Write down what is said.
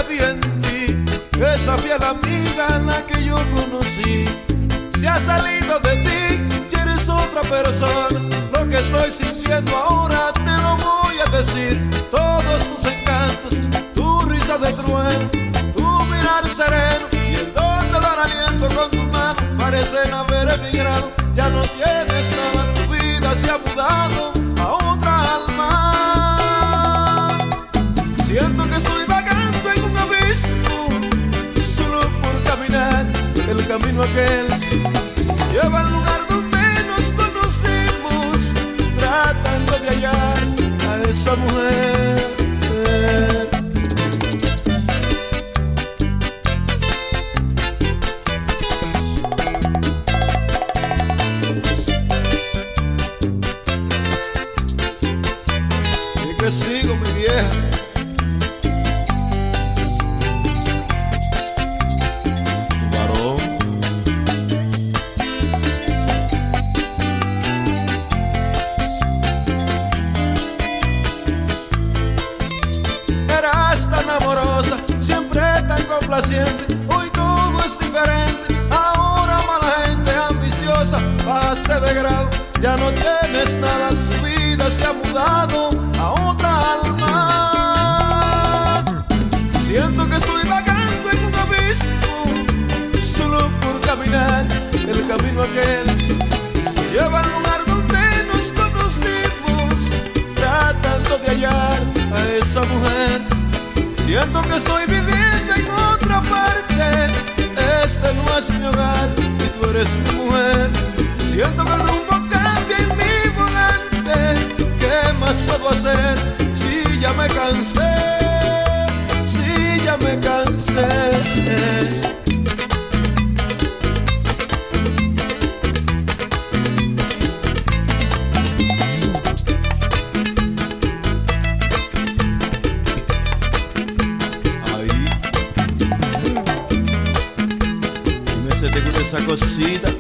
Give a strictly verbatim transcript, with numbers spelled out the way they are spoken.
vi en ti, esa fiel amiga la que yo conocí. Se ha salido de ti, ya eres otra persona. Lo que estoy sintiendo ahora te lo voy a decir. Todos tus encantos, tu risa de trueno, tu mirar sereno y el don de dar aliento con tu mano parecen haber emigrado. Ya no tienes nada, tu vida se ha mudado a otra alma. Siento que estoy vagando en un abismo, solo por caminar el camino aquel lleva al lugar donde nos conocimos, tratando de hallar a esa mujer. Y que sigo, mi vieja. Siempre tan complaciente, hoy todo es diferente. Ahora mala gente ambiciosa, bajaste de grado, ya no tienes nada, tu vida se ha mudado a otra alma. Siento que estoy vagando en un abismo, solo por caminar el camino aquel lleva al lugar donde nos conocimos, tratando de hallar a esa mujer. Siento que estoy viviendo en otra parte, este no es mi hogar y tú eres mi mujer. Siento que el rumbo cambia en mi volante, ¿qué más puedo hacer si ya me cansé? Si ya me cansé. ¿Te gusta esa cosita?